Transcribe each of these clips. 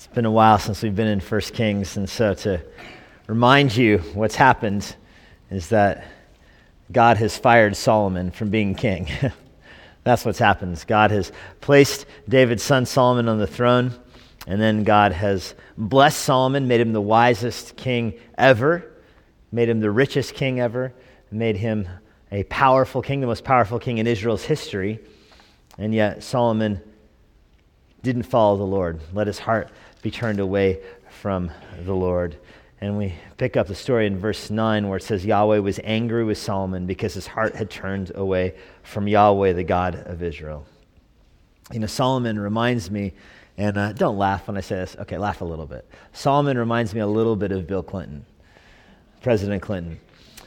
It's been a while since we've been in 1 Kings, and so to remind you what's happened is that God has fired Solomon from being king. That's what's happened. God has placed David's son Solomon on the throne, and then God has blessed Solomon, made him the wisest king ever, made him the richest king ever, made him a powerful king, the most powerful king in Israel's history, and yet Solomon didn't follow the Lord, let his heart be turned away from the Lord. And we pick up the story in verse 9 where it says Yahweh was angry with Solomon because his heart had turned away from Yahweh, the God of Israel. You know, Solomon reminds me, and don't laugh when I say this. Okay, laugh a little bit. Solomon reminds me a little bit of Bill Clinton, President Clinton.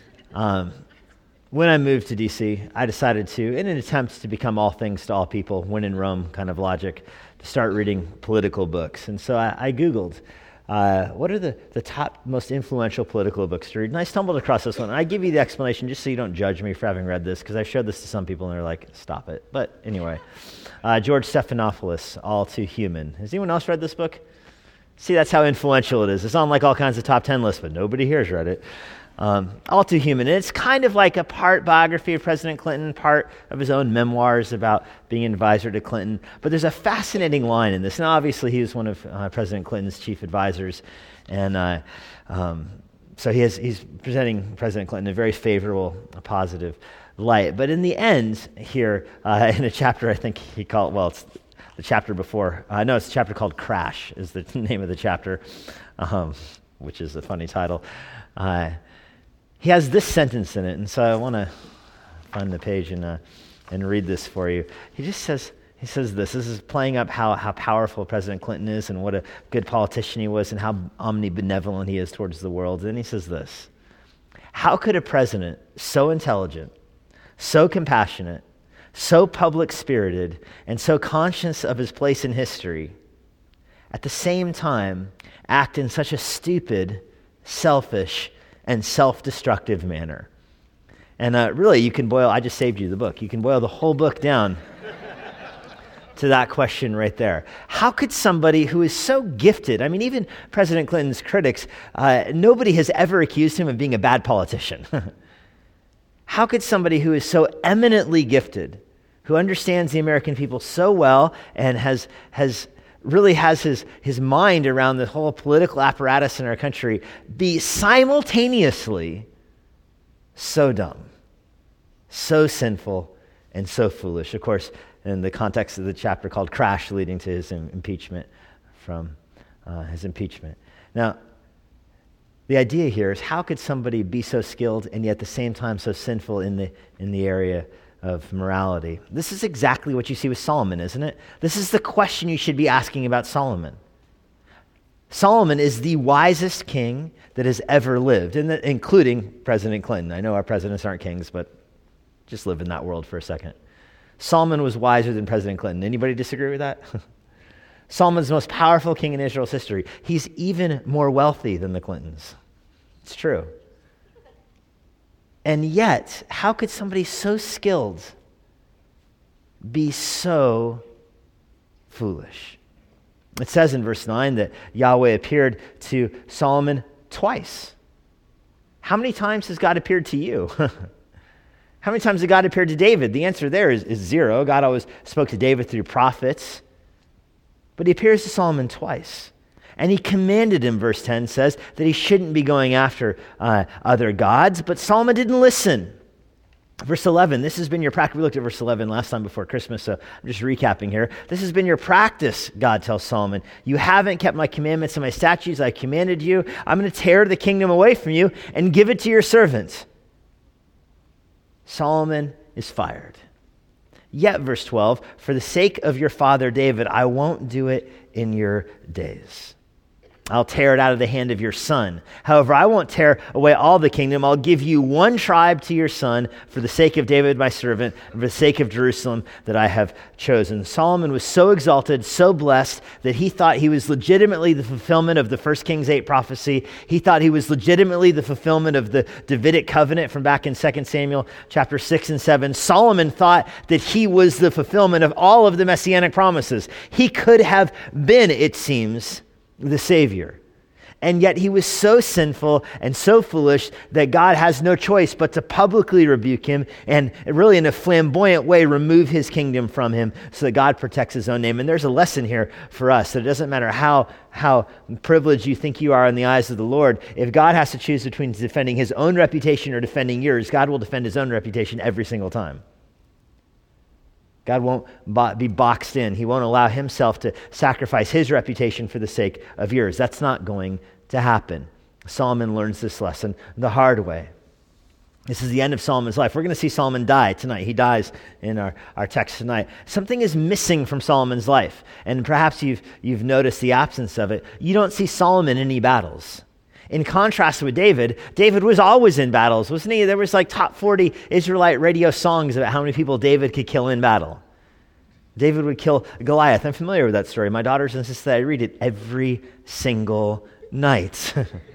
When I moved to D.C., I decided to, in an attempt to become all things to all people, when in Rome kind of logic, to start reading political books. And so I Googled, what are the top most influential political books to read? And I stumbled across this one. And I give you the explanation just so you don't judge me for having read this, because I showed this to some people and they're like, stop it. But anyway, George Stephanopoulos, All Too Human. Has anyone else read this book? See, that's how influential it is. It's on like all kinds of top 10 lists, but nobody here has read it. All Too Human. And it's kind of like a part biography of President Clinton, part of his own memoirs about being an advisor to Clinton. But there's a fascinating line in this. And obviously he was one of President Clinton's chief advisors. And so he's presenting President Clinton in a very favorable, positive light. But in the end here, in a chapter I think he called, well, it's the chapter before, it's a chapter called Crash is the name of the chapter, which is a funny title. He has this sentence in it, and so I want to find the page and read this for you. He says this. This is playing up how powerful President Clinton is and what a good politician he was and how omnibenevolent he is towards the world. And then he says this: how could a president so intelligent, so compassionate, so public-spirited, and so conscious of his place in history, at the same time act in such a stupid, selfish, and self-destructive manner? And really, you can boil, I just saved you the book, you can boil the whole book down to that question right there. How could somebody who is so gifted, I mean, even President Clinton's critics, nobody has ever accused him of being a bad politician. How could somebody who is so eminently gifted, who understands the American people so well and has his mind around the whole political apparatus in our country, be simultaneously so dumb, so sinful, and so foolish? Of course, in the context of the chapter called Crash, leading to his impeachment from his impeachment. Now, the idea here is, how could somebody be so skilled and yet at the same time so sinful in the area of morality? This is exactly what you see with Solomon, isn't it? This is the question you should be asking about Solomon. Solomon is the wisest king that has ever lived, including President Clinton. I know our presidents aren't kings, but just live in that world for a second. Solomon was wiser than President Clinton. Anybody disagree with that? Solomon's the most powerful king in Israel's history. He's even more wealthy than the Clintons. It's true. And yet, how could somebody so skilled be so foolish? It says in verse 9 that Yahweh appeared to Solomon twice. How many times has God appeared to you? How many times has God appeared to David? The answer there is zero. God always spoke to David through prophets. But he appears to Solomon twice. And he commanded him, verse 10 says, that he shouldn't be going after other gods, but Solomon didn't listen. Verse 11, this has been your practice. We looked at verse 11 last time before Christmas, so I'm just recapping here. This has been your practice, God tells Solomon. You haven't kept my commandments and my statutes I commanded you. I'm going to tear the kingdom away from you and give it to your servant. Solomon is fired. Yet, verse 12, for the sake of your father David, I won't do it in your days. I'll tear it out of the hand of your son. However, I won't tear away all the kingdom. I'll give you one tribe to your son for the sake of David, my servant, and for the sake of Jerusalem that I have chosen. Solomon was so exalted, so blessed, that he thought he was legitimately the fulfillment of the 1 Kings 8 prophecy. He thought he was legitimately the fulfillment of the Davidic covenant from back in 2 Samuel chapter 6 and 7. Solomon thought that he was the fulfillment of all of the messianic promises. He could have been, it seems, the Savior. And yet he was so sinful and so foolish that God has no choice but to publicly rebuke him and really in a flamboyant way remove his kingdom from him so that God protects his own name. And there's a lesson here for us that it doesn't matter how privileged you think you are in the eyes of the Lord. If God has to choose between defending his own reputation or defending yours, God will defend his own reputation every single time. God won't be boxed in. He won't allow himself to sacrifice his reputation for the sake of yours. That's not going to happen. Solomon learns this lesson the hard way. This is the end of Solomon's life. We're going to see Solomon die tonight. He dies in our text tonight. Something is missing from Solomon's life, and perhaps you've noticed the absence of it. You don't see Solomon in any battles. In contrast with David, David was always in battles, wasn't he? There was like top 40 Israelite radio songs about how many people David could kill in battle. David would kill Goliath. I'm familiar with that story. My daughters insist that I read it every single night.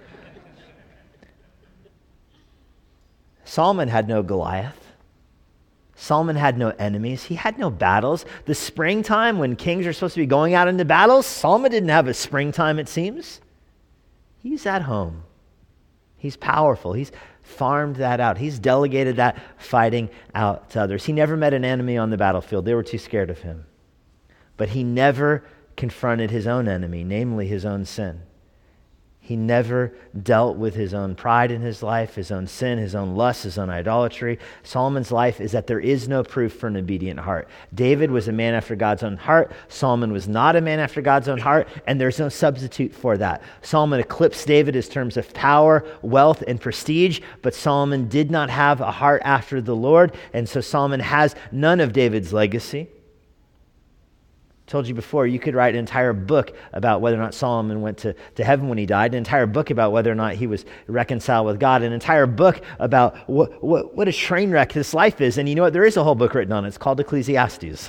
Solomon had no Goliath. Solomon had no enemies. He had no battles. The springtime when kings are supposed to be going out into battles, Solomon didn't have a springtime, it seems. He's at home. He's powerful. He's farmed that out. He's delegated that fighting out to others. He never met an enemy on the battlefield. They were too scared of him. But he never confronted his own enemy, namely his own sin. He never dealt with his own pride in his life, his own sin, his own lust, his own idolatry. Solomon's life is that there is no proof for an obedient heart. David was a man after God's own heart. Solomon was not a man after God's own heart, and there's no substitute for that. Solomon eclipsed David in terms of power, wealth, and prestige, but Solomon did not have a heart after the Lord, and so Solomon has none of David's legacy. Told you before, you could write an entire book about whether or not Solomon went to heaven when he died, an entire book about whether or not he was reconciled with God, an entire book about what a train wreck this life is. And you know what? There is a whole book written on it. It's called Ecclesiastes.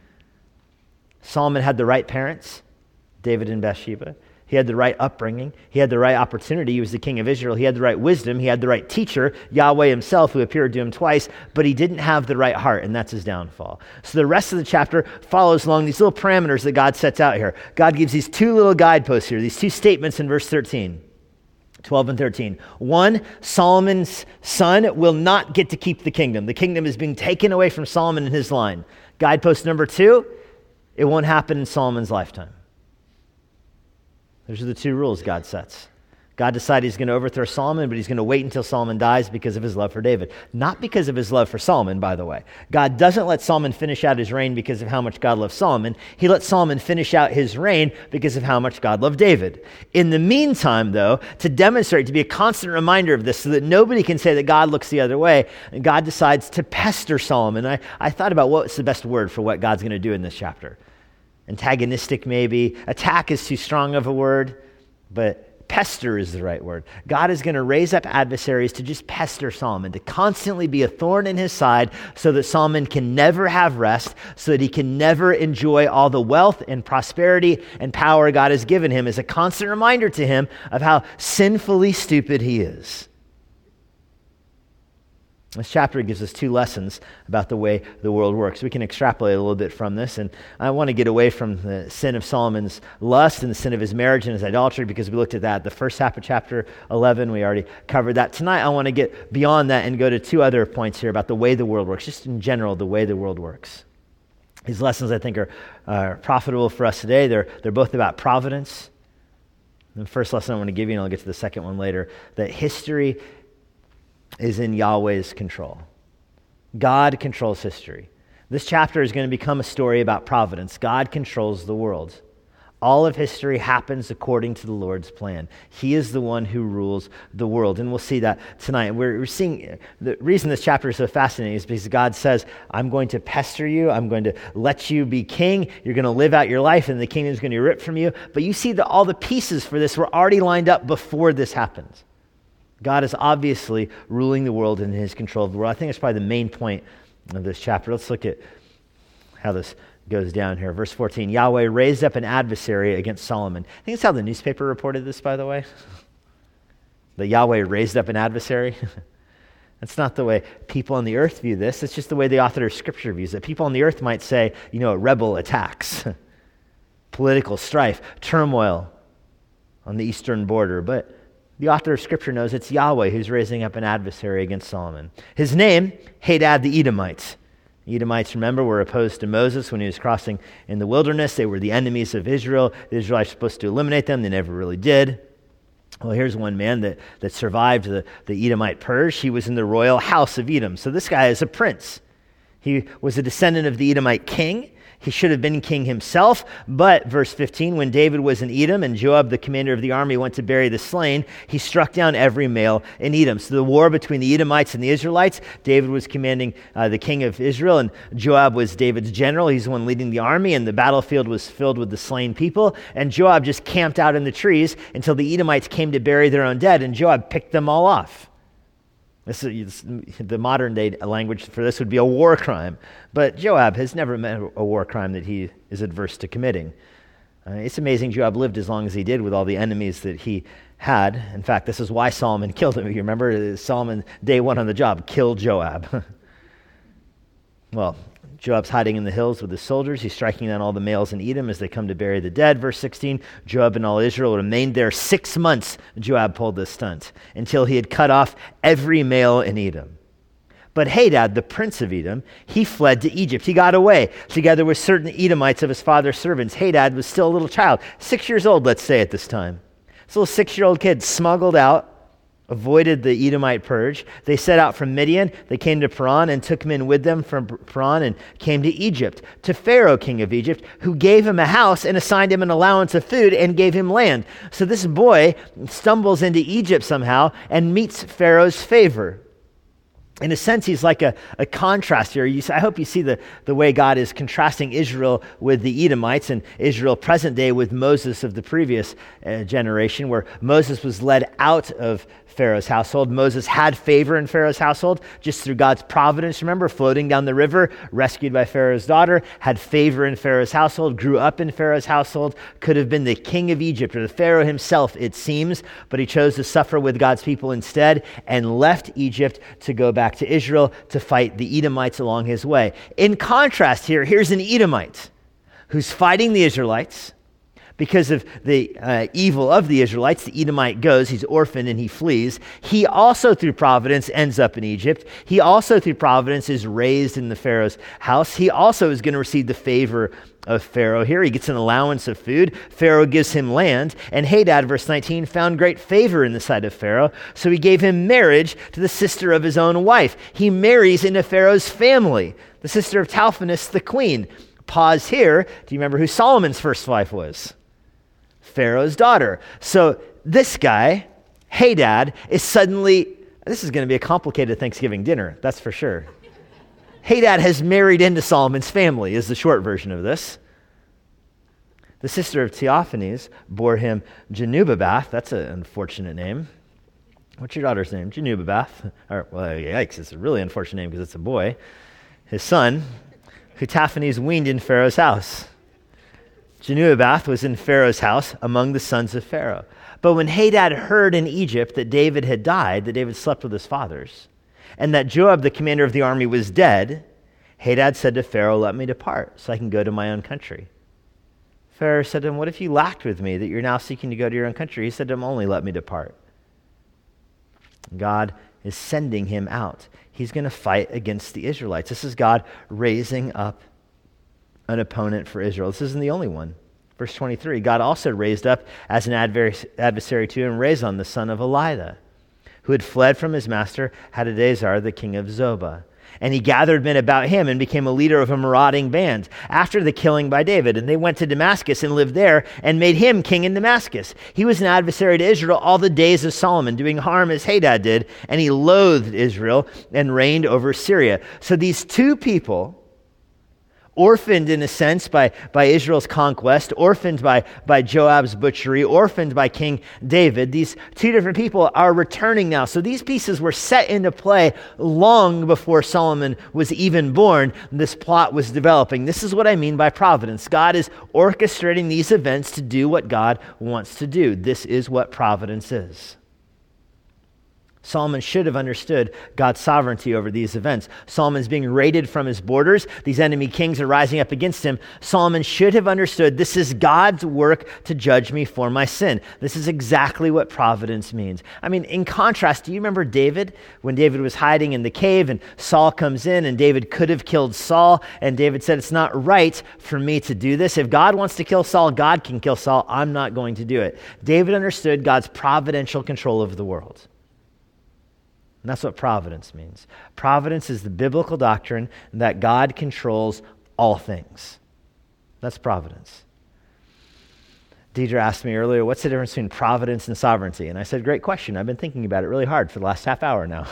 Solomon had the right parents, David and Bathsheba. He had the right upbringing. He had the right opportunity. He was the king of Israel. He had the right wisdom. He had the right teacher, Yahweh himself, who appeared to him twice, but he didn't have the right heart, and that's his downfall. So the rest of the chapter follows along these little parameters that God sets out here. God gives these two little guideposts here, these two statements in verse 13. 12 and 13. 1, Solomon's son will not get to keep the kingdom. The kingdom is being taken away from Solomon and his line. Guidepost number 2, it won't happen in Solomon's lifetime. Those are the two rules God sets. God decided he's going to overthrow Solomon, but he's going to wait until Solomon dies because of his love for David. Not because of his love for Solomon, by the way. God doesn't let Solomon finish out his reign because of how much God loves Solomon. He lets Solomon finish out his reign because of how much God loved David. In the meantime, though, to demonstrate, to be a constant reminder of this so that nobody can say that God looks the other way, God decides to pester Solomon. I thought about what's the best word for what God's going to do in this chapter. Antagonistic, maybe. Attack is too strong of a word, but pester is the right word. God is going to raise up adversaries to just pester Solomon, to constantly be a thorn in his side so that Solomon can never have rest, so that he can never enjoy all the wealth and prosperity and power God has given him, as a constant reminder to him of how sinfully stupid he is. This chapter gives us two lessons about the way the world works. We can extrapolate a little bit from this, and I want to get away from the sin of Solomon's lust and the sin of his marriage and his idolatry, because we looked at that the first half of chapter 11. We already covered that. Tonight, I want to get beyond that and go to two other points here about the way the world works, just in general, the way the world works. These lessons, I think, are profitable for us today. They're both about providence. The first lesson I want to give you, and I'll get to the second one later, that history is in Yahweh's control. God controls history. This chapter is going to become a story about providence. God controls the world. All of history happens according to the Lord's plan. He is the one who rules the world. And we'll see that tonight. We're seeing the reason this chapter is so fascinating is because God says, I'm going to pester you. I'm going to let you be king. You're going to live out your life, and the kingdom is going to be ripped from you. But you see that all the pieces for this were already lined up before this happens. God is obviously ruling the world and in his control of the world. I think that's probably the main point of this chapter. Let's look at how this goes down here. Verse 14, Yahweh raised up an adversary against Solomon. I think that's how the newspaper reported this, by the way. That Yahweh raised up an adversary. That's not the way people on the earth view this. It's just the way the author of Scripture views it. People on the earth might say, a rebel attacks. Political strife, turmoil. on the eastern border, but the author of Scripture knows it's Yahweh who's raising up an adversary against Solomon. His name, Hadad the Edomite. The Edomites, remember, were opposed to Moses when he was crossing in the wilderness. They were the enemies of Israel. The Israelites were supposed to eliminate them. They never really did. Well, here's one man that survived the Edomite purge. He was in the royal house of Edom. So this guy is a prince. He was a descendant of the Edomite king. He should have been king himself, but verse 15, when David was in Edom and Joab, the commander of the army, went to bury the slain, he struck down every male in Edom. So the war between the Edomites and the Israelites, David was commanding the king of Israel, and Joab was David's general. He's the one leading the army, and the battlefield was filled with the slain people, and Joab just camped out in the trees until the Edomites came to bury their own dead, and Joab picked them all off. The modern day language for this would be a war crime. But Joab has never met a war crime that he is adverse to committing. It's amazing Joab lived as long as he did with all the enemies that he had. In fact, this is why Solomon killed him. You remember Solomon, day one on the job, killed Joab. Well, Joab's hiding in the hills with his soldiers. He's striking down all the males in Edom as they come to bury the dead. Verse 16, Joab and all Israel remained there 6 months. Joab pulled this stunt until he had cut off every male in Edom. But Hadad, the prince of Edom, he fled to Egypt. He got away together with certain Edomites of his father's servants. Hadad was still a little child, 6 years old, let's say, at this time. This little 6-year-old kid smuggled out, avoided the Edomite purge. They set out from Midian. They came to Paran and took men with them from Paran and came to Egypt, to Pharaoh, king of Egypt, who gave him a house and assigned him an allowance of food and gave him land. So this boy stumbles into Egypt somehow and meets Pharaoh's favor. In a sense, he's like a contrast here. I hope you see the way God is contrasting Israel with the Edomites and Israel present day with Moses of the previous generation, where Moses was led out of Pharaoh's household. Moses had favor in Pharaoh's household just through God's providence. Remember, floating down the river, rescued by Pharaoh's daughter, had favor in Pharaoh's household, grew up in Pharaoh's household, could have been the king of Egypt or the Pharaoh himself, it seems, but he chose to suffer with God's people instead and left Egypt to go back to Israel to fight the Edomites along his way. In contrast here's an Edomite who's fighting the Israelites. Because of the evil of the Israelites, the Edomite goes, he's orphaned and he flees. He also, through providence, ends up in Egypt. He also, through providence, is raised in the Pharaoh's house. He also is going to receive the favor of Pharaoh here. He gets an allowance of food. Pharaoh gives him land. And Hadad, verse 19, found great favor in the sight of Pharaoh. So he gave him marriage to the sister of his own wife. He marries into Pharaoh's family, the sister of Talphanes, the queen. Pause here. Do you remember who Solomon's first wife was? Pharaoh's daughter. So this guy, Hadad, is suddenly, this is going to be a complicated Thanksgiving dinner, that's for sure. Hadad has married into Solomon's family, is the short version of this. The sister of Theophanes bore him Genubabath. That's an unfortunate name. What's your daughter's name? Genubabath. Well, yikes, it's a really unfortunate name because it's a boy. His son, who Taphanes weaned in Pharaoh's house. Genubabath was in Pharaoh's house among the sons of Pharaoh. But when Hadad heard in Egypt that David had died, that David slept with his fathers, and that Joab, the commander of the army, was dead, Hadad said to Pharaoh, "Let me depart, so I can go to my own country." Pharaoh said to him, "What if you lacked with me, that you're now seeking to go to your own country?" He said to him, "Only let me depart." God is sending him out. He's going to fight against the Israelites. This is God raising up an opponent for Israel. This isn't the only one. Verse 23, God also raised up as an adversary to him Rezon, the son of Elidah, who had fled from his master Hadadezer, the king of Zobah. And he gathered men about him and became a leader of a marauding band after the killing by David. And they went to Damascus and lived there and made him king in Damascus. He was an adversary to Israel all the days of Solomon, doing harm as Hadad did. And he loathed Israel and reigned over Syria. So these two people, orphaned in a sense by Israel's conquest, orphaned by Joab's butchery, orphaned by King David. These two different people are returning now. So these pieces were set into play long before Solomon was even born. This plot was developing. This is what I mean by providence. God is orchestrating these events to do what God wants to do. This is what providence is. Solomon should have understood God's sovereignty over these events. Solomon's being raided from his borders. These enemy kings are rising up against him. Solomon should have understood this is God's work to judge me for my sin. This is exactly what providence means. I mean, in contrast, do you remember David? When David was hiding in the cave and Saul comes in and David could have killed Saul, and David said, it's not right for me to do this. If God wants to kill Saul, God can kill Saul. I'm not going to do it. David understood God's providential control of the world. And that's what providence means. Providence is the biblical doctrine that God controls all things. That's providence. Deidre asked me earlier, what's the difference between providence and sovereignty? And I said, great question. I've been thinking about it really hard for the last half hour now.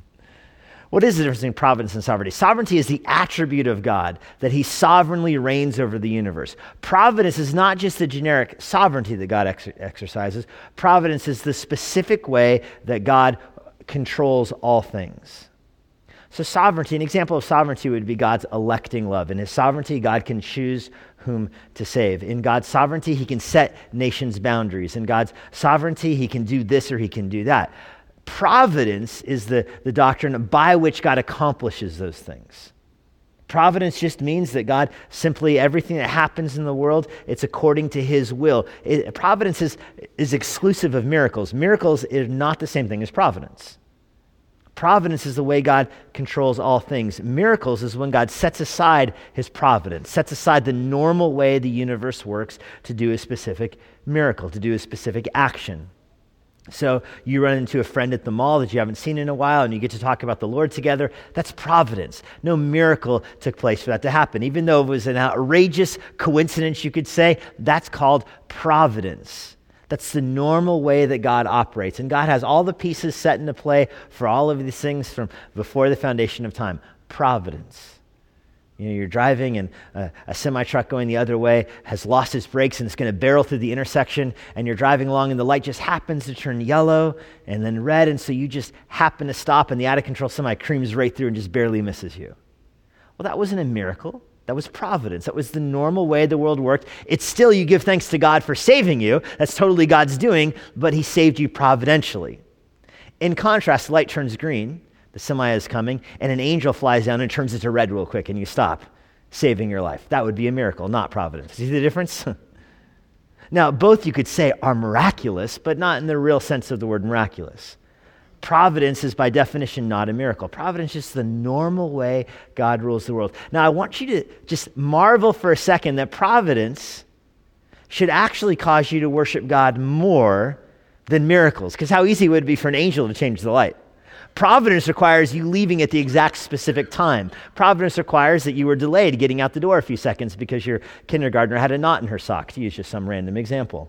What is the difference between providence and sovereignty? Sovereignty is the attribute of God, that he sovereignly reigns over the universe. Providence is not just the generic sovereignty that God exercises. Providence is the specific way that God controls all things. So sovereignty, an example of sovereignty would be God's electing love. In his sovereignty, God can choose whom to save. In God's sovereignty, he can set nations' boundaries. In God's sovereignty, he can do this or he can do that. Providence is the doctrine by which God accomplishes those things. Providence just means that God simply, everything that happens in the world, it's according to his will. Providence is exclusive of miracles. Miracles is not the same thing as providence. Providence is the way God controls all things. Miracles is when God sets aside his providence, sets aside the normal way the universe works to do a specific miracle, to do a specific action. So you run into a friend at the mall that you haven't seen in a while and you get to talk about the Lord together. That's providence. No miracle took place for that to happen. Even though it was an outrageous coincidence, you could say, that's called providence. That's the normal way that God operates. And God has all the pieces set into play for all of these things from before the foundation of time. Providence. You know, you're driving and a semi-truck going the other way has lost its brakes and it's going to barrel through the intersection, and you're driving along and the light just happens to turn yellow and then red, and so you just happen to stop and the out-of-control semi creams right through and just barely misses you. Well, that wasn't a miracle. That was providence. That was the normal way the world worked. It's still, you give thanks to God for saving you. That's totally God's doing, but he saved you providentially. In contrast, the light turns green, the semi is coming, and an angel flies down and turns it to red real quick, and you stop, saving your life. That would be a miracle, not providence. See the difference? Now, both you could say are miraculous, but not in the real sense of the word miraculous. Providence is by definition not a miracle. Providence is just the normal way God rules the world. Now, I want you to just marvel for a second that providence should actually cause you to worship God more than miracles, because how easy would it be for an angel to change the light? Providence requires you leaving at the exact specific time. Providence requires that you were delayed getting out the door a few seconds because your kindergartner had a knot in her sock, to use just some random example.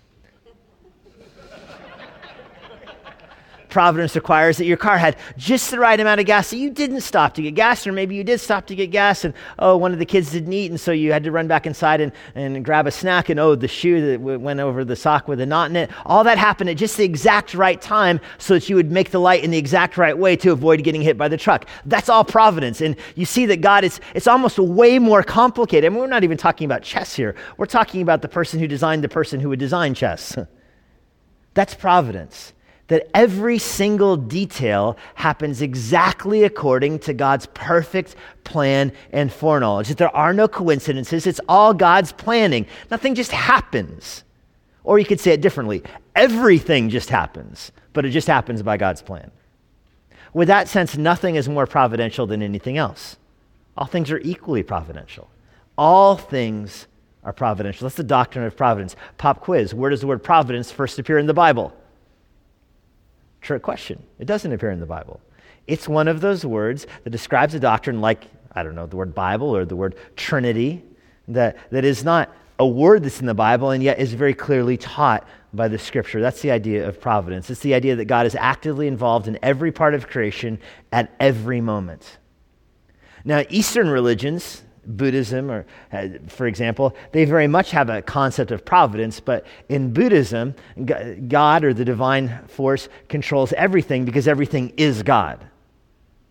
Providence requires that your car had just the right amount of gas, so you didn't stop to get gas, or maybe you did stop to get gas, and one of the kids didn't eat, and so you had to run back inside and grab a snack, and the shoe that went over the sock with a knot in it. All that happened at just the exact right time so that you would make the light in the exact right way to avoid getting hit by the truck. That's all providence. And you see that God, it's almost way more complicated. I mean, we're not even talking about chess here. We're talking about the person who designed the person who would design chess. That's providence. That every single detail happens exactly according to God's perfect plan and foreknowledge. That there are no coincidences. It's all God's planning. Nothing just happens. Or you could say it differently. Everything just happens, but it just happens by God's plan. With that sense, nothing is more providential than anything else. All things are equally providential. All things are providential. That's the doctrine of providence. Pop quiz. Where does the word providence first appear in the Bible? Trick question. It doesn't appear in the Bible. It's one of those words that describes a doctrine like, I don't know, the word Bible or the word Trinity, that is not a word that's in the Bible and yet is very clearly taught by the Scripture. That's the idea of providence. It's the idea that God is actively involved in every part of creation at every moment. Now, Eastern religions, Buddhism, or for example, they very much have a concept of providence, but in Buddhism, God or the divine force controls everything because everything is God.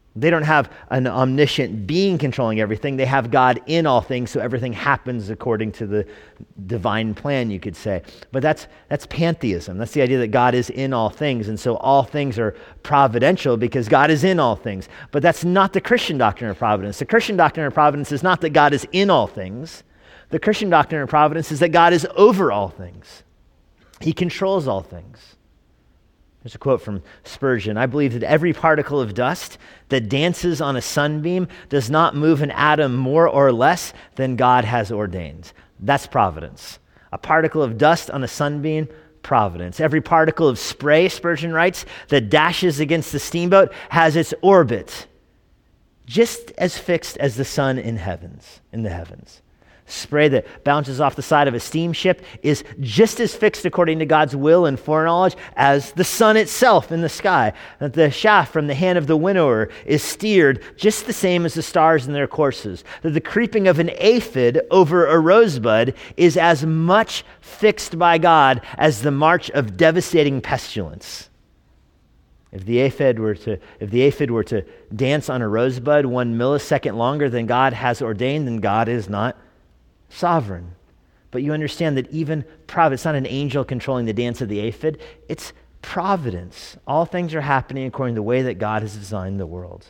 They don't have an omniscient being controlling everything. They have God in all things, so everything happens according to the divine plan, you could say. But that's pantheism. That's the idea that God is in all things, and so all things are providential because God is in all things. But that's not the Christian doctrine of providence. The Christian doctrine of providence is not that God is in all things. The Christian doctrine of providence is that God is over all things. He controls all things. There's a quote from Spurgeon. I believe that every particle of dust that dances on a sunbeam does not move an atom more or less than God has ordained. That's providence. A particle of dust on a sunbeam, providence. Every particle of spray, Spurgeon writes, that dashes against the steamboat has its orbit just as fixed as the sun in the heavens. Spray that bounces off the side of a steamship is just as fixed according to God's will and foreknowledge as the sun itself in the sky. That the shaft from the hand of the winnower is steered just the same as the stars in their courses. That the creeping of an aphid over a rosebud is as much fixed by God as the march of devastating pestilence. If the aphid were to dance on a rosebud 1 millisecond longer than God has ordained, then God is not sovereign. But you understand that even providence, it's not an angel controlling the dance of the aphid, it's providence. All things are happening according to the way that God has designed the world.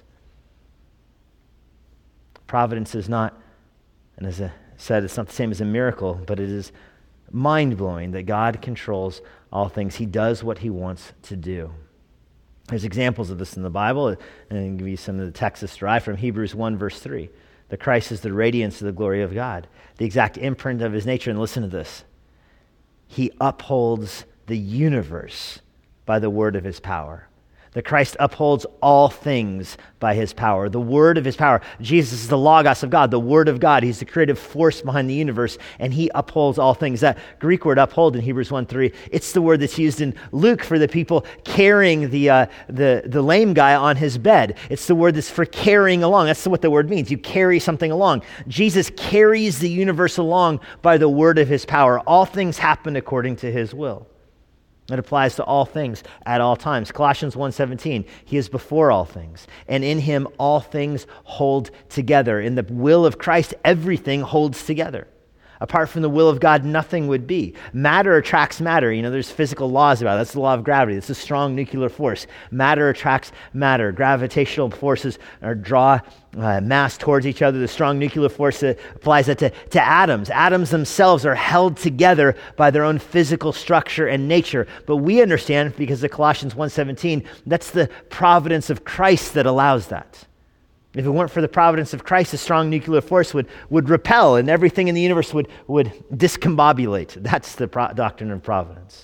Providence is not, and as I said, it's not the same as a miracle, but it is mind-blowing that God controls all things. He does what he wants to do. There's examples of this in the Bible, and I'll give you some of the texts derived from Hebrews 1, verse 3. The Christ is the radiance of the glory of God, the exact imprint of his nature. And listen to this. He upholds the universe by the word of his power. The Christ upholds all things by his power. The word of his power. Jesus is the Logos of God, the word of God. He's the creative force behind the universe, and he upholds all things. That Greek word uphold in Hebrews 1:3, it's the word that's used in Luke for the people carrying the lame guy on his bed. It's the word that's for carrying along. That's what the word means. You carry something along. Jesus carries the universe along by the word of his power. All things happen according to his will. It applies to all things at all times. Colossians 1:17, he is before all things, and in him all things hold together. In the will of Christ, everything holds together. Apart from the will of God, nothing would be. Matter attracts matter. You know, there's physical laws about it. That's the law of gravity. It's a strong nuclear force. Matter attracts matter. Gravitational forces draw mass towards each other. The strong nuclear force applies that to atoms. Atoms themselves are held together by their own physical structure and nature. But we understand, because of Colossians 1:17, that's the providence of Christ that allows that. If it weren't for the providence of Christ, a strong nuclear force would repel, and everything in the universe would discombobulate. That's the doctrine of providence.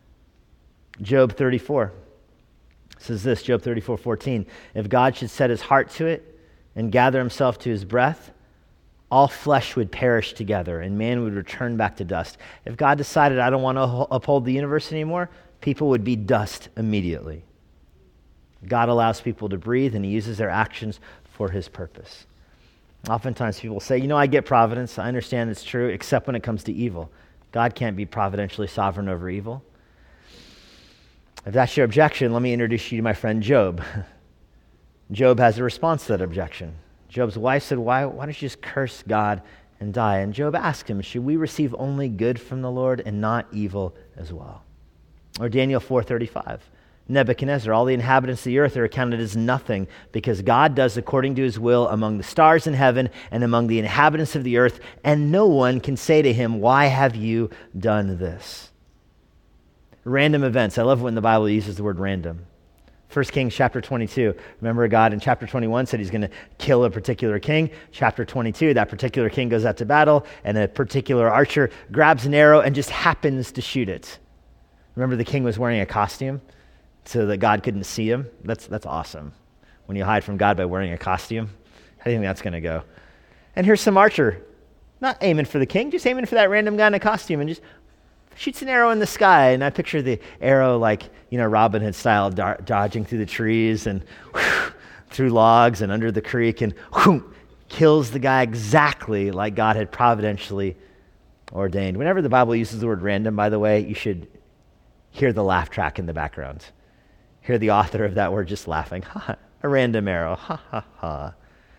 Job 34 says this, Job 34:14, if God should set his heart to it and gather himself to his breath, all flesh would perish together, and man would return back to dust. If God decided, I don't want to uphold the universe anymore, people would be dust immediately. God allows people to breathe, and he uses their actions for his purpose. Oftentimes people say, I get providence. I understand it's true, except when it comes to evil. God can't be providentially sovereign over evil. If that's your objection, let me introduce you to my friend Job. Job has a response to that objection. Job's wife said, why don't you just curse God and die? And Job asked him, should we receive only good from the Lord and not evil as well? Or Daniel 4:35. Nebuchadnezzar, all the inhabitants of the earth are accounted as nothing, because God does according to his will among the stars in heaven and among the inhabitants of the earth, and no one can say to him, why have you done this? Random events. I love when the Bible uses the word random. 1 Kings chapter 22. Remember, God in chapter 21 said he's going to kill a particular king. Chapter 22, that particular king goes out to battle, and a particular archer grabs an arrow and just happens to shoot it. Remember, the king was wearing a costume so that God couldn't see him. That's awesome. When you hide from God by wearing a costume, how do you think that's going to go? And here's some archer, not aiming for the king, just aiming for that random guy in a costume, and just shoots an arrow in the sky. And I picture the arrow like, Robin Hood style, dodging through the trees and through logs and under the creek, and kills the guy exactly like God had providentially ordained. Whenever the Bible uses the word random, by the way, you should hear the laugh track in the background. Hear the author of that word just laughing. a random arrow. Ha, ha, ha.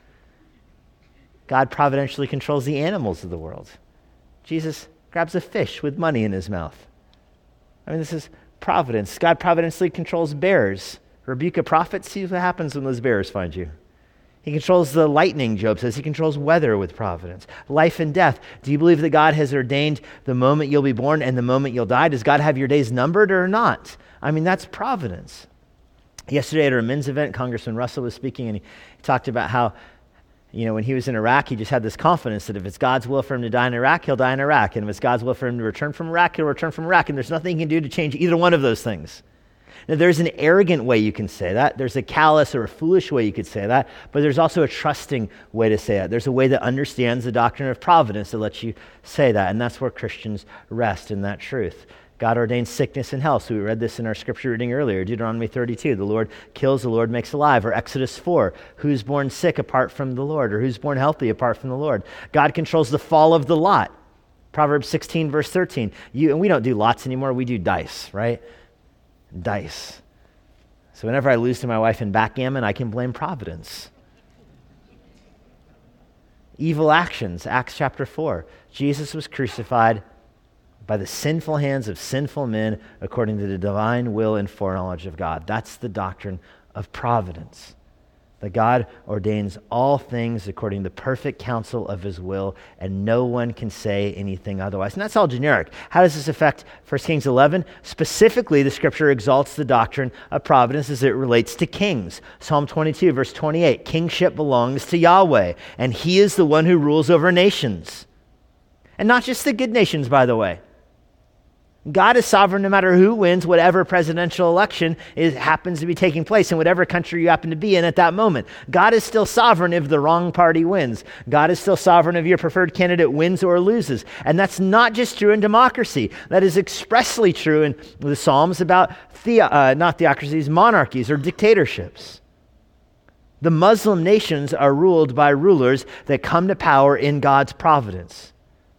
God providentially controls the animals of the world. Jesus grabs a fish with money in his mouth. I mean, this is providence. God providentially controls bears. Rebuke a prophet, see what happens when those bears find you. He controls the lightning, Job says. He controls weather with providence. Life and death. Do you believe that God has ordained the moment you'll be born and the moment you'll die? Does God have your days numbered or not? I mean, that's providence. Yesterday at our men's event, Congressman Russell was speaking, and he talked about how, when he was in Iraq, he just had this confidence that if it's God's will for him to die in Iraq, he'll die in Iraq. And if it's God's will for him to return from Iraq, he'll return from Iraq. And there's nothing he can do to change either one of those things. Now, there's an arrogant way you can say that. There's a callous or a foolish way you could say that. But there's also a trusting way to say that. There's a way that understands the doctrine of providence that lets you say that. And that's where Christians rest in that truth. God ordains sickness and health. So we read this in our scripture reading earlier, Deuteronomy 32. The Lord kills, the Lord makes alive. Or Exodus 4, who's born sick apart from the Lord, or who's born healthy apart from the Lord. God controls the fall of the lot. Proverbs 16, verse 13. And we don't do lots anymore, we do dice, right? Dice. So whenever I lose to my wife in backgammon, I can blame providence. Evil actions, Acts chapter 4. Jesus was crucified by the sinful hands of sinful men according to the divine will and foreknowledge of God. That's the doctrine of providence. That God ordains all things according to the perfect counsel of his will, and no one can say anything otherwise. And that's all generic. How does this affect 1 Kings 11? Specifically, the scripture exalts the doctrine of providence as it relates to kings. Psalm 22, verse 28, kingship belongs to Yahweh, and he is the one who rules over nations. And not just the good nations, by the way. God is sovereign no matter who wins whatever presidential election happens to be taking place in whatever country you happen to be in at that moment. God is still sovereign if the wrong party wins. God is still sovereign if your preferred candidate wins or loses. And that's not just true in democracy. That is expressly true in the Psalms about not theocracies, monarchies or dictatorships. The Muslim nations are ruled by rulers that come to power in God's providence.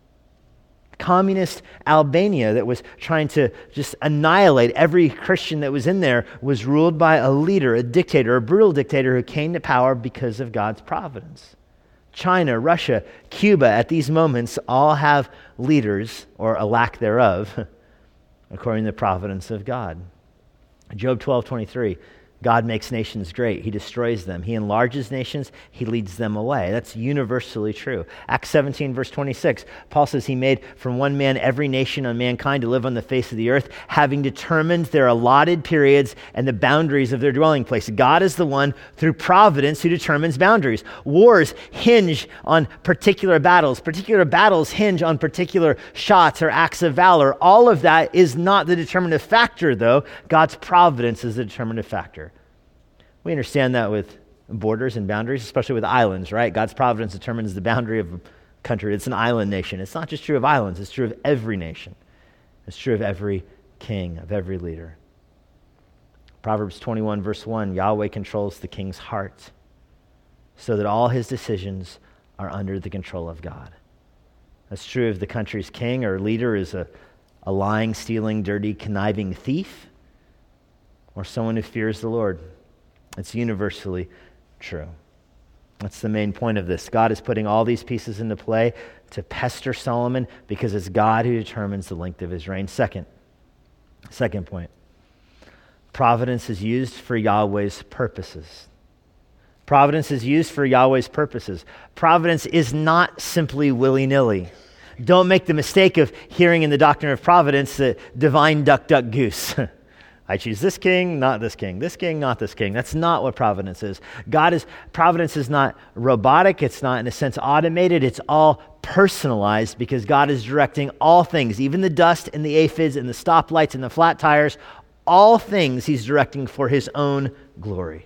Communist Albania that was trying to just annihilate every Christian that was in there was ruled by a leader, a dictator, a brutal dictator who came to power because of God's providence. China, Russia, Cuba at these moments all have leaders, or a lack thereof, according to the providence of God. Job 12:23. God makes nations great. He destroys them. He enlarges nations. He leads them away. That's universally true. Acts 17, verse 26, Paul says he made from one man every nation on mankind to live on the face of the earth, having determined their allotted periods and the boundaries of their dwelling place. God is the one, through providence, who determines boundaries. Wars hinge on particular battles. Particular battles hinge on particular shots or acts of valor. All of that is not the determinative factor, though. God's providence is the determinative factor. We understand that with borders and boundaries, especially with islands, right? God's providence determines the boundary of a country. It's an island nation. It's not just true of islands. It's true of every nation. It's true of every king, of every leader. Proverbs 21, verse 1, Yahweh controls the king's heart so that all his decisions are under the control of God. That's true if the country's king or leader is a lying, stealing, dirty, conniving thief or someone who fears the Lord. It's universally true. That's the main point of this. God is putting all these pieces into play to pester Solomon because it's God who determines the length of his reign. Second point. Providence is used for Yahweh's purposes. Providence is used for Yahweh's purposes. Providence is not simply willy-nilly. Don't make the mistake of hearing in the doctrine of providence the divine duck, duck, goose. I choose this king, not this king. This king, not this king. That's not what providence is. Providence is not robotic. It's not, in a sense, automated. It's all personalized because God is directing all things, even the dust and the aphids and the stoplights and the flat tires, all things he's directing for his own glory.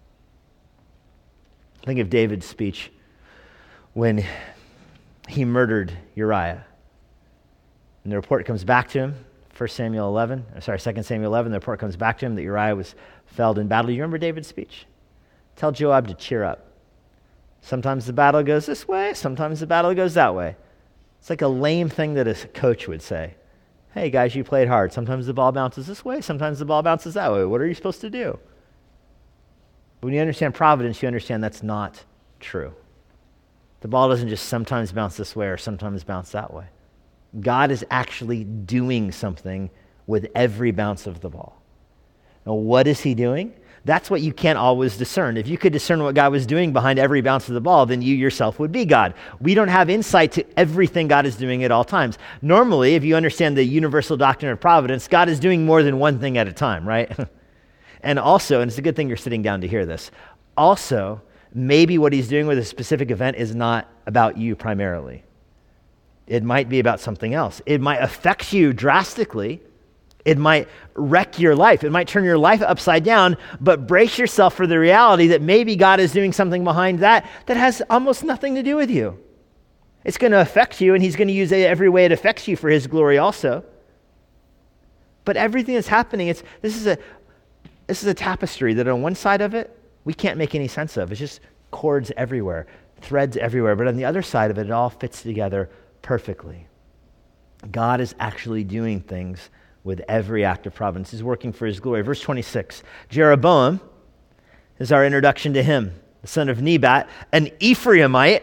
Think of David's speech when he murdered Uriah. And the report comes back to him. 2 Samuel 11, the report comes back to him that Uriah was felled in battle. You remember David's speech? Tell Joab to cheer up. Sometimes the battle goes this way, sometimes the battle goes that way. It's like a lame thing that a coach would say. Hey guys, you played hard. Sometimes the ball bounces this way, sometimes the ball bounces that way. What are you supposed to do? But when you understand providence, you understand that's not true. The ball doesn't just sometimes bounce this way or sometimes bounce that way. God is actually doing something with every bounce of the ball. Now, what is he doing? That's what you can't always discern. If you could discern what God was doing behind every bounce of the ball, then you yourself would be God. We don't have insight to everything God is doing at all times. Normally, if you understand the universal doctrine of providence, God is doing more than one thing at a time, right? And also, and it's a good thing you're sitting down to hear this, also, maybe what he's doing with a specific event is not about you primarily. It might be about something else. It might affect you drastically. It might wreck your life. It might turn your life upside down, but brace yourself for the reality that maybe God is doing something behind that has almost nothing to do with you. It's going to affect you, and he's going to use every way it affects you for his glory also. But everything that's happening, this is a tapestry that on one side of it, we can't make any sense of. It's just cords everywhere, threads everywhere. But on the other side of it, it all fits together perfectly. God is actually doing things with every act of providence. He's working for his glory. Verse 26, Jeroboam is our introduction to him, the son of Nebat, an Ephraimite.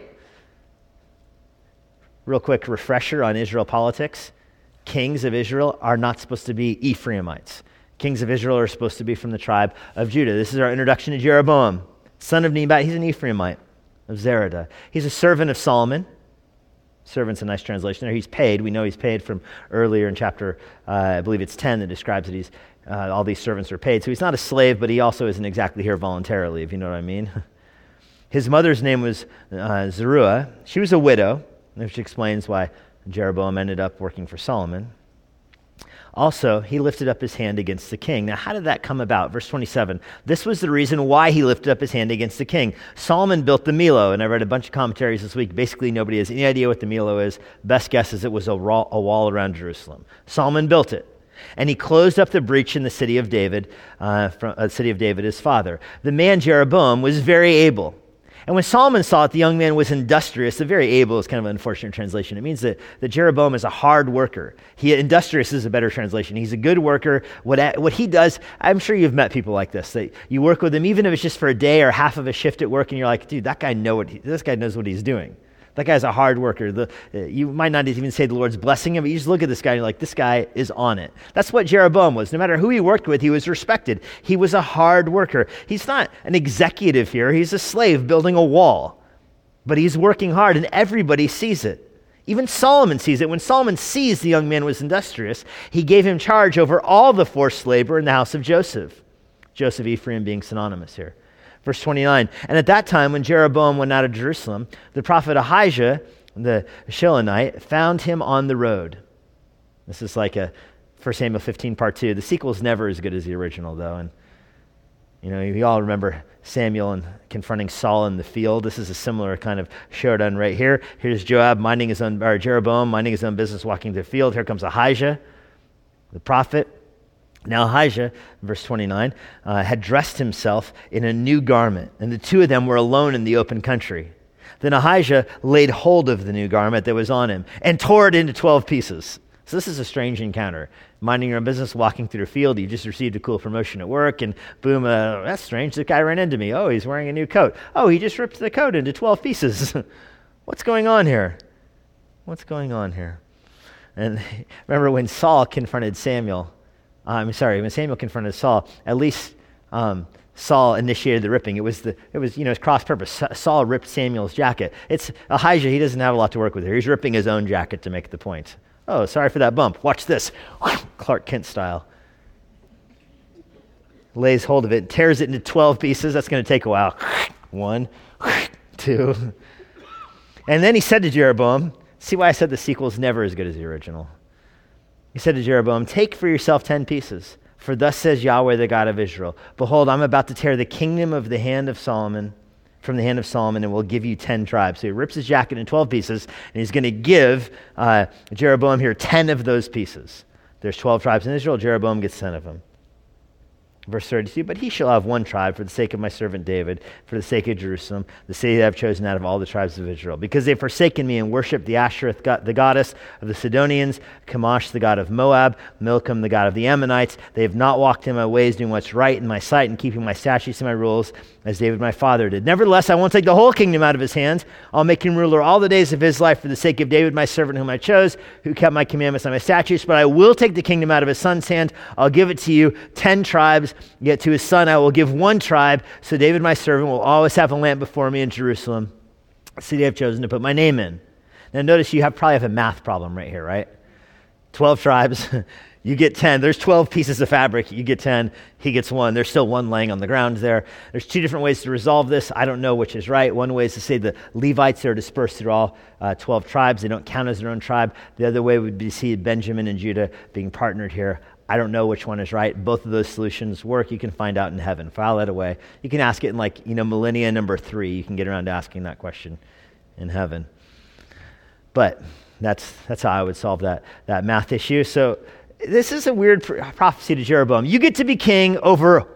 Real quick refresher on Israel politics. Kings of Israel are not supposed to be Ephraimites. Kings of Israel are supposed to be from the tribe of Judah. This is our introduction to Jeroboam, son of Nebat. He's an Ephraimite of Zeradah. He's a servant of Solomon. Servant's a nice translation there. He's paid. We know he's paid from earlier in chapter, I believe it's 10, that describes that all these servants are paid. So he's not a slave, but he also isn't exactly here voluntarily, if you know what I mean. His mother's name was Zeruiah. She was a widow, which explains why Jeroboam ended up working for Solomon. Also, he lifted up his hand against the king. Now, how did that come about? Verse 27. This was the reason why he lifted up his hand against the king. Solomon built the Millo, and I read a bunch of commentaries this week. Basically, nobody has any idea what the Millo is. Best guess is it was a wall around Jerusalem. Solomon built it, and he closed up the breach in the city of David, his father. The man Jeroboam was very able. And when Solomon saw it, the young man was industrious. The very able is kind of an unfortunate translation. It means that Jeroboam is a hard worker. Industrious is a better translation. He's a good worker. What he does, I'm sure you've met people like this. That you work with him, even if it's just for a day or half of a shift at work, and you're like, dude, this guy knows what he's doing. That guy's a hard worker. You might not even say the Lord's blessing him, but you just look at this guy and you're like, this guy is on it. That's what Jeroboam was. No matter who he worked with, he was respected. He was a hard worker. He's not an executive here. He's a slave building a wall. But he's working hard, and everybody sees it. Even Solomon sees it. When Solomon sees the young man was industrious, he gave him charge over all the forced labor in the house of Joseph. Joseph, Ephraim being synonymous here. Verse 29, and at that time when Jeroboam went out of Jerusalem, the prophet Ahijah, the Shilonite, found him on the road. This is like a 1 Samuel 15 part 2. The sequel is never as good as the original, though. And, you all remember Samuel and confronting Saul in the field. This is a similar kind of showdown right here. Here's Jeroboam minding his own business, walking to the field. Here comes Ahijah, the prophet. Now Ahijah, verse 29, had dressed himself in a new garment, and the two of them were alone in the open country. Then Ahijah laid hold of the new garment that was on him and tore it into 12 pieces. So this is a strange encounter. Minding your own business, walking through the field, you just received a cool promotion at work, and boom, that's strange, this guy ran into me. Oh, he's wearing a new coat. Oh, he just ripped the coat into 12 pieces. What's going on here? And remember when Saul confronted Samuel, when Samuel confronted Saul, at least Saul initiated the ripping. It was his cross purpose. Saul ripped Samuel's jacket. It's Ahijah. He doesn't have a lot to work with here. He's ripping his own jacket to make the point. Oh, sorry for that bump. Watch this. Clark Kent style. Lays hold of it, tears it into 12 pieces. That's going to take a while. 1, 2. And then he said to Jeroboam, see why I said the sequel is never as good as the original. He said to Jeroboam, take for yourself 10 pieces, for thus says Yahweh, the God of Israel. Behold, I'm about to tear the kingdom of the hand of Solomon from the hand of Solomon, and will give you 10 tribes. So he rips his jacket in 12 pieces, and he's going to give Jeroboam here 10 of those pieces. There's 12 tribes in Israel. Jeroboam gets 10 of them. Verse 32, but he shall have one tribe for the sake of my servant David, for the sake of Jerusalem, the city that I have chosen out of all the tribes of Israel. Because they've forsaken me and worshipped the Ashereth, the goddess of the Sidonians, Chemosh, the god of Moab, Milcom, the god of the Ammonites. They have not walked in my ways, doing what's right in my sight, and keeping my statutes and my rules, as David my father did. Nevertheless, I won't take the whole kingdom out of his hands. I'll make him ruler all the days of his life for the sake of David my servant, whom I chose, who kept my commandments and my statutes. But I will take the kingdom out of his son's hand. I'll give it to you, 10 tribes. Yet to his son I will give one tribe, so David my servant will always have a lamp before me in Jerusalem, the city I've chosen to put my name in. Now notice you probably have a math problem right here, right? 12 tribes, you get 10. There's 12 pieces of fabric, you get 10, he gets one. There's still one laying on the ground there. There's two different ways to resolve this. I don't know which is right. One way is to say the Levites are dispersed through all 12 tribes. They don't count as their own tribe. The other way would be to see Benjamin and Judah being partnered here. I don't know which one is right. Both of those solutions work. You can find out in heaven. File that away. You can ask it in millennia number 3. You can get around to asking that question in heaven. But that's how I would solve that math issue. So this is a weird prophecy to Jeroboam. You get to be king over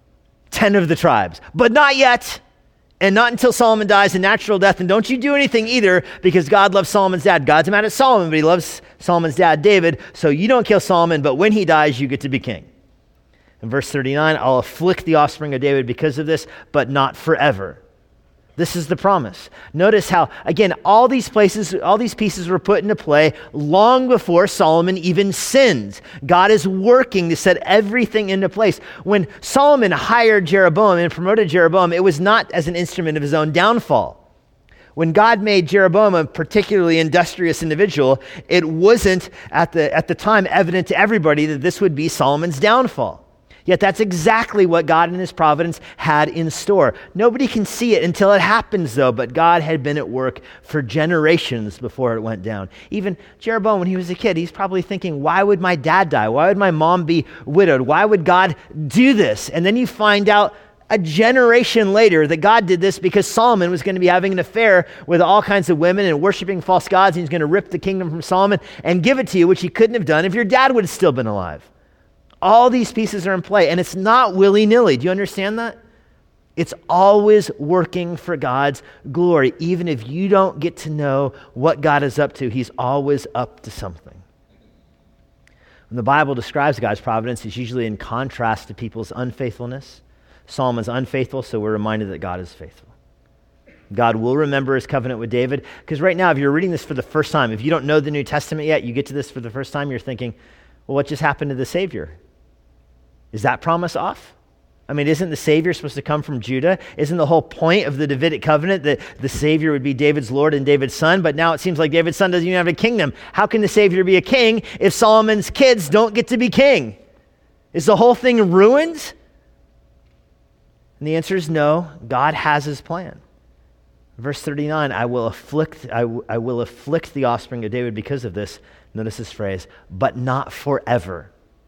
10 of the tribes, but not yet. And not until Solomon dies a natural death. And don't you do anything either, because God loves Solomon's dad. God's mad at Solomon, but he loves Solomon's dad, David. So you don't kill Solomon, but when he dies, you get to be king. In verse 39, I'll afflict the offspring of David because of this, but not forever. This is the promise. Notice how, again, all these pieces were put into play long before Solomon even sinned. God is working to set everything into place. When Solomon hired Jeroboam and promoted Jeroboam, it was not as an instrument of his own downfall. When God made Jeroboam a particularly industrious individual, it wasn't at the time evident to everybody that this would be Solomon's downfall. Yet that's exactly what God in his providence had in store. Nobody can see it until it happens, though, but God had been at work for generations before it went down. Even Jeroboam, when he was a kid, he's probably thinking, why would my dad die? Why would my mom be widowed? Why would God do this? And then you find out a generation later that God did this because Solomon was going to be having an affair with all kinds of women and worshiping false gods, and he's going to rip the kingdom from Solomon and give it to you, which he couldn't have done if your dad would have still been alive. All these pieces are in play, and it's not willy-nilly. Do you understand that? It's always working for God's glory. Even if you don't get to know what God is up to, he's always up to something. When the Bible describes God's providence, it's usually in contrast to people's unfaithfulness. Solomon's unfaithful, so we're reminded that God is faithful. God will remember his covenant with David, because right now, if you're reading this for the first time, if you don't know the New Testament yet, you get to this for the first time, you're thinking, well, what just happened to the Savior? Is that promise off? I mean, isn't the Savior supposed to come from Judah? Isn't the whole point of the Davidic covenant that the Savior would be David's Lord and David's son? But now it seems like David's son doesn't even have a kingdom. How can the Savior be a king if Solomon's kids don't get to be king? Is the whole thing ruined? And the answer is no. God has his plan. Verse 39, I will afflict the offspring of David because of this. Notice this phrase, but not forever.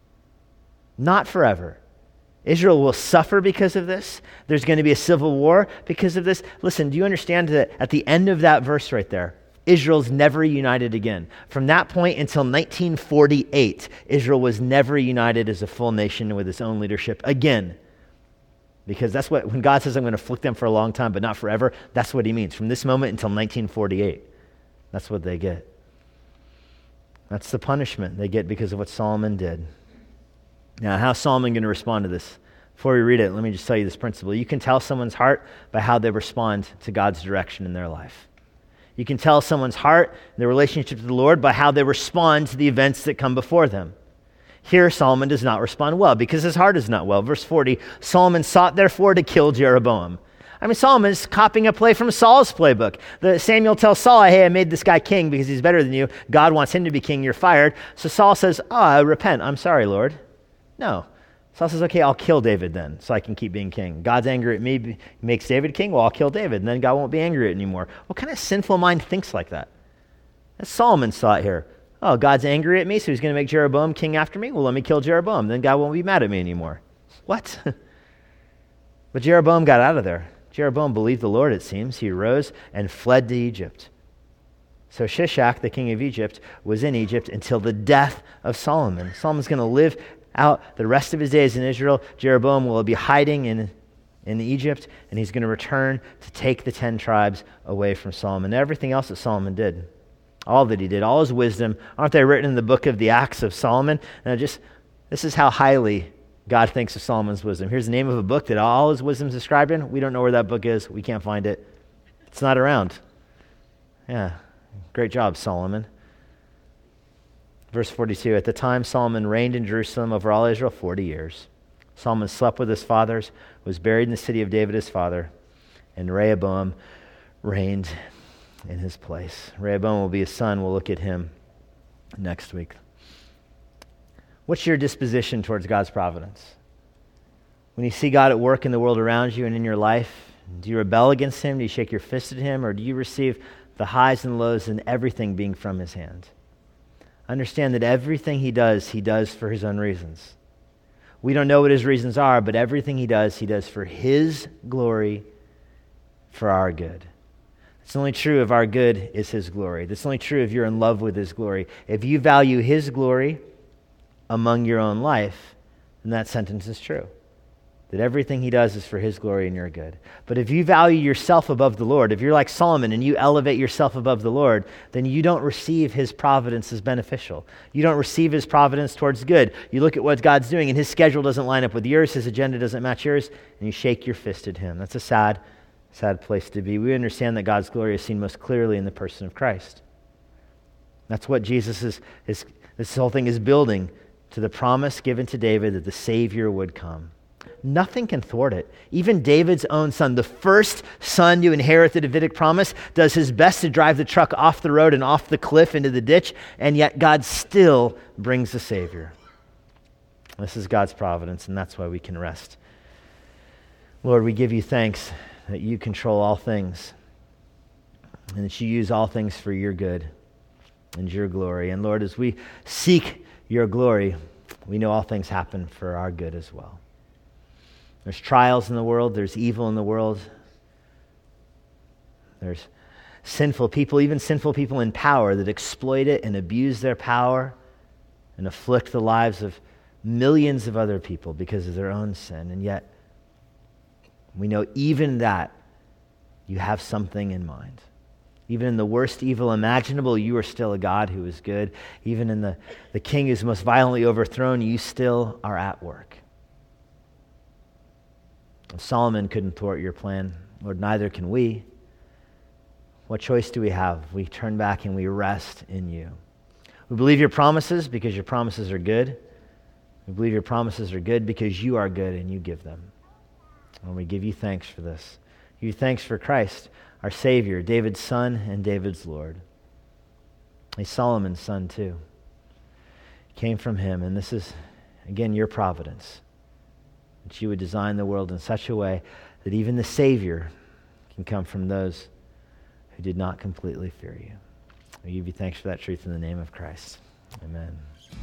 Not forever. Israel will suffer because of this. There's going to be a civil war because of this. Listen, do you understand that at the end of that verse right there, Israel's never united again? From that point until 1948, Israel was never united as a full nation with its own leadership again. Because that's what, when God says I'm going to afflict them for a long time, but not forever, that's what he means. From this moment until 1948, that's what they get. That's the punishment they get because of what Solomon did. Now, how's Solomon going to respond to this? Before we read it, let me just tell you this principle. You can tell someone's heart by how they respond to God's direction in their life. You can tell someone's heart, their relationship to the Lord, by how they respond to the events that come before them. Here, Solomon does not respond well because his heart is not well. Verse 40, Solomon sought therefore to kill Jeroboam. I mean, Solomon is copying a play from Saul's playbook. Samuel tells Saul, hey, I made this guy king because he's better than you. God wants him to be king. You're fired. So Saul says, I repent. I'm sorry, Lord. No. Saul says, okay, I'll kill David then so I can keep being king. God's angry at me, makes David king. Well, I'll kill David, and then God won't be angry at it anymore. What kind of sinful mind thinks like that? That's Solomon's thought here. Oh, God's angry at me, so he's going to make Jeroboam king after me? Well, let me kill Jeroboam. Then God won't be mad at me anymore. What? But Jeroboam got out of there. Jeroboam believed the Lord, it seems. He arose and fled to Egypt. So Shishak, the king of Egypt, was in Egypt until the death of Solomon. Solomon's going to live out the rest of his days in Israel. Jeroboam will be hiding in Egypt, and he's going to return to take the 10 tribes away from Solomon. Everything else that Solomon did, all that he did, all his wisdom, aren't they written in the book of the Acts of Solomon? And this is how highly God thinks of Solomon's wisdom. Here's the name of a book that all his wisdom is described in. We don't know where that book is. We can't find it. It's not around. Yeah, great job, Solomon. Verse 42, at the time Solomon reigned in Jerusalem over all Israel 40 years. Solomon slept with his fathers, was buried in the city of David his father, and Rehoboam reigned in his place. Rehoboam will be his son. We'll look at him next week. What's your disposition towards God's providence? When you see God at work in the world around you and in your life, do you rebel against him? Do you shake your fist at him? Or do you receive the highs and lows and everything being from his hand? Understand that everything he does for his own reasons. We don't know what his reasons are, but everything he does for his glory, for our good. It's only true if our good is his glory. That's only true if you're in love with his glory. If you value his glory among your own life, then that sentence is true. That everything he does is for his glory and your good. But if you value yourself above the Lord, if you're like Solomon and you elevate yourself above the Lord, then you don't receive his providence as beneficial. You don't receive his providence towards good. You look at what God's doing and his schedule doesn't line up with yours, his agenda doesn't match yours, and you shake your fist at him. That's a sad place to be. We understand that God's glory is seen most clearly in the person of Christ. That's what Jesus this whole thing is building to the promise given to David that the Savior would come. Nothing can thwart it. Even David's own son, the first son to inherit the Davidic promise, does his best to drive the truck off the road and off the cliff into the ditch, and yet God still brings the Savior. This is God's providence, and that's why we can rest. Lord, we give you thanks that you control all things, and that you use all things for your good and your glory. And Lord, as we seek your glory, we know all things happen for our good as well. There's trials in the world. There's evil in the world. There's sinful people, even sinful people in power that exploit it and abuse their power and afflict the lives of millions of other people because of their own sin. And yet, we know even that you have something in mind. Even in the worst evil imaginable, you are still a God who is good. Even in the king who's most violently overthrown, you still are at work. Solomon couldn't thwart your plan. Lord, neither can we. What choice do we have? We turn back and we rest in you. We believe your promises because your promises are good. We believe your promises are good because you are good and you give them. And we give you thanks for this. Give you thanks for Christ, our Savior, David's son and David's Lord. He's Solomon's son too. Came from him, and this is, again, your providence. That you would design the world in such a way that even the Savior can come from those who did not completely fear you. We give you thanks for that truth in the name of Christ. Amen.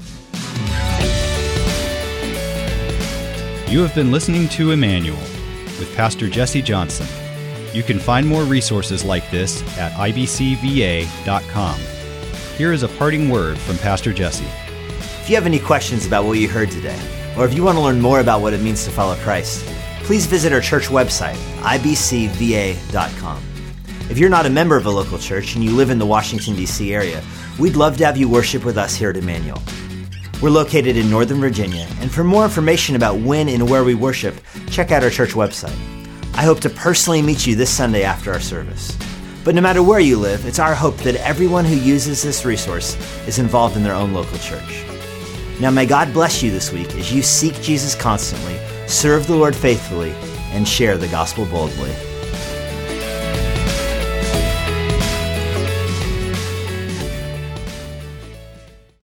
You have been listening to Emmanuel with Pastor Jesse Johnson. You can find more resources like this at ibcva.com. Here is a parting word from Pastor Jesse. If you have any questions about what you heard today, or if you want to learn more about what it means to follow Christ, please visit our church website, ibcva.com. If you're not a member of a local church and you live in the Washington, D.C. area, we'd love to have you worship with us here at Emmanuel. We're located in Northern Virginia, and for more information about when and where we worship, check out our church website. I hope to personally meet you this Sunday after our service. But no matter where you live, it's our hope that everyone who uses this resource is involved in their own local church. Now may God bless you this week as you seek Jesus constantly, serve the Lord faithfully, and share the gospel boldly.